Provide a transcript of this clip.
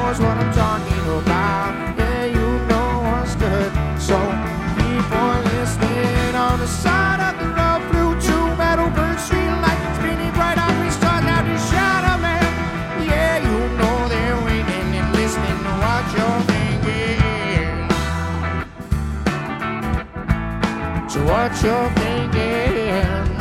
knows what I'm talking about. Yeah, you know what's good. So keep on listening. On the side of the road, blue to metal, burn street light, spinning bright out, we start out to shadow, man. Yeah, you know they're waiting and listening to what you're thinking. So what you're thinking.